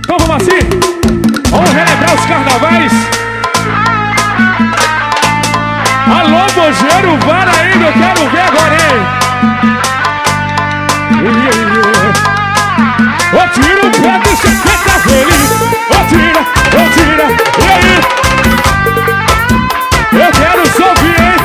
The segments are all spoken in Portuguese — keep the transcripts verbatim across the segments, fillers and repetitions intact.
Então vamos assim, vamos relembrar os carnavais. Alô, Bojeiro, vara ainda, eu quero ver agora, hein? Ô, tira o pé do seu pé, tá feliz. Ô, tira, ô, tira, e aí? Eu quero só ouvir, hein?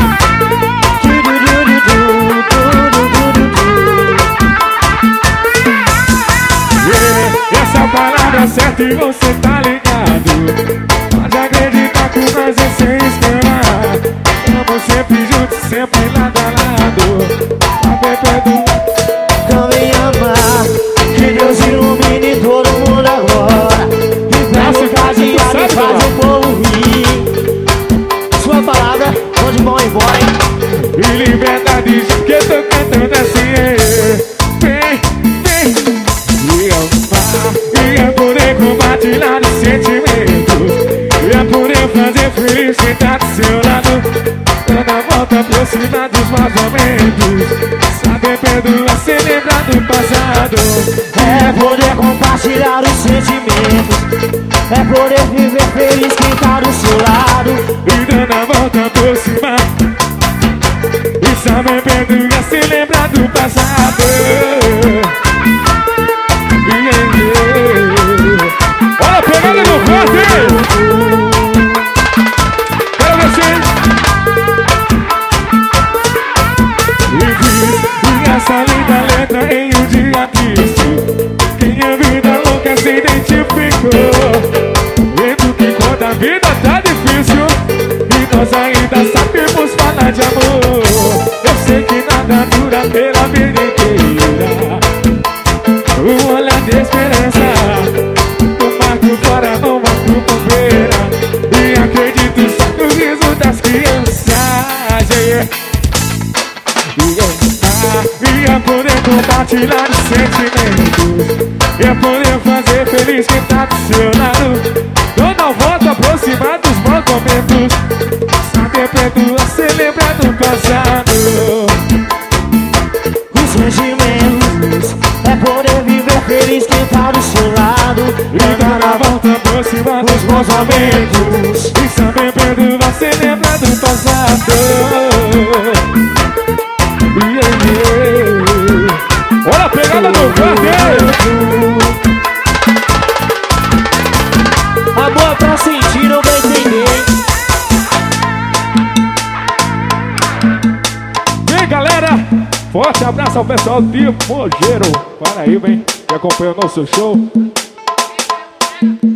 Essa palavra certa e você tá ligado. Pode acreditar que nós é sem esperar. Vamos sempre juntos, sempre lado a lado. A bebê Então vem amar, que Deus ilumine todo mundo agora. E pega o cadeado e faz o povo rir. Sua palavra, bom de bom e boy. E liberdade, que eu tô cantando assim. Vem, vem. E amar, e é poder compartilhar os sentimentos. E é poder fazer feliz quem tá do seu lado. Dando a volta aproximar dos maus momentos. Saber perdoar sem lembrar do passado. É poder compartilhar os sentimentos. É poder viver feliz quem tá do seu lado. E dando a volta aproximar. E saber perdoar sem lembrar do passado. Yeah, yeah. Olha a pegada no corte, hein? Quero você. E diz, essa linda letra em um dia triste. Quem a vida louca se identificou. Vendo que quando a vida tá difícil e nós ainda sabemos falar de amor. Eu sei que nada dura pela vida inteira. Um olhar de esperança, um marco fora, um marco bombeira. E acredito só no riso das crianças. Yeah. E é poder compartilhar os sentimentos. E é poder fazer feliz quem tá do seu lado. Dando a volta aproximar dos bons momentos. Saber perdoar sem lembrar do passado. Os sentimentos é poder viver feliz quem tá do seu lado. E dar a volta aproximar dos bons momentos. E saber perdoar sem lembrar do passado. Yeah, yeah. Olha a pegada do carro. Amor pra sentir, não vai entender. Vem, galera, forte abraço ao pessoal de Bojeiro. Para aí, vem, que acompanha o nosso show.